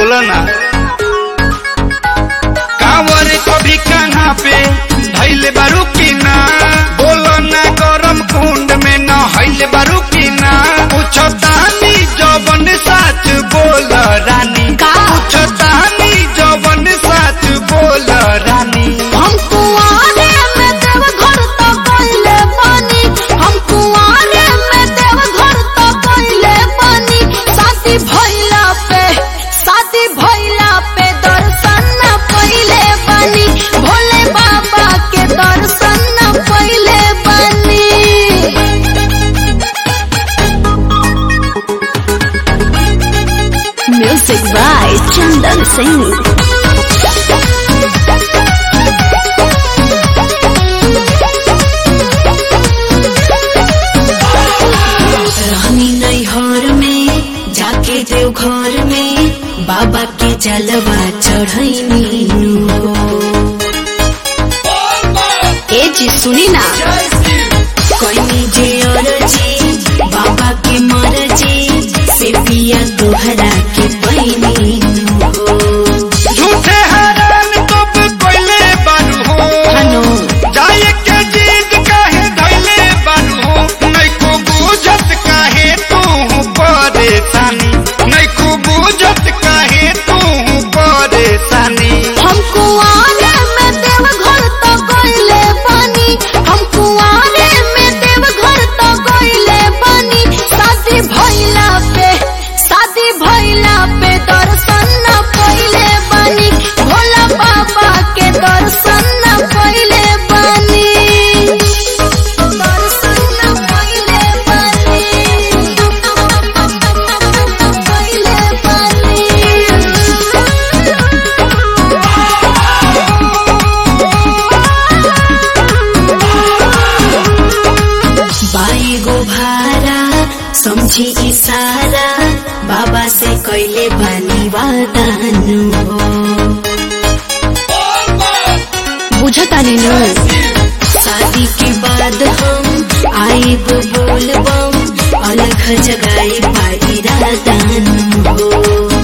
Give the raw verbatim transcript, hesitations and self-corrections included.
बोला ना कांवर कभी कहाँ पे धैले बारू की ना, बोला ना गरम कुंड में न हैले बारू की ना, पूछो तानी जवन साच बोल रानी, पूछो तानी जवन साच बोल रानी। हम कुआरे में देव घर तो कइले बानी, हम कुआरे में देव घर तो कइले बानी, शादी भइला पे शादी भइला पे दर्शन न पइले बानी, भोले बाबा के दर्शन न पइले बानी। Music by Chandan Singh. जाके देव घर में बाबा के जलवा चढ़ैनी हो। ए जी सुनी ना कोई जे अर्जी बाबा के मर्जी से पिया दोहरा के पैनी हो। झूठे हैरान तब कोइले बारू हो, हनो जाए के जिद काहे धैले बारू हो, नहीं को बुझत काहे तू परेशानी, नहीं को बुझत काहे तू परेशानी। हम कुआरे में देव घर तो गइले बानी, हम कुआरे में देव घर तो गइले बानी, शादी भइला पे शादी भइला पे दर्शन न पइले बानी, भोला बाबा के दर्शन न पइले बानी, दर्शन न पइले बानी, पइले बानी। बाई गो भारा समझी इशारा बाबा से कैले बानी वादानु हो। बुझतानी न शादी के बाद हम आइब बोलबम अलग जगाई पाई रादानु हो।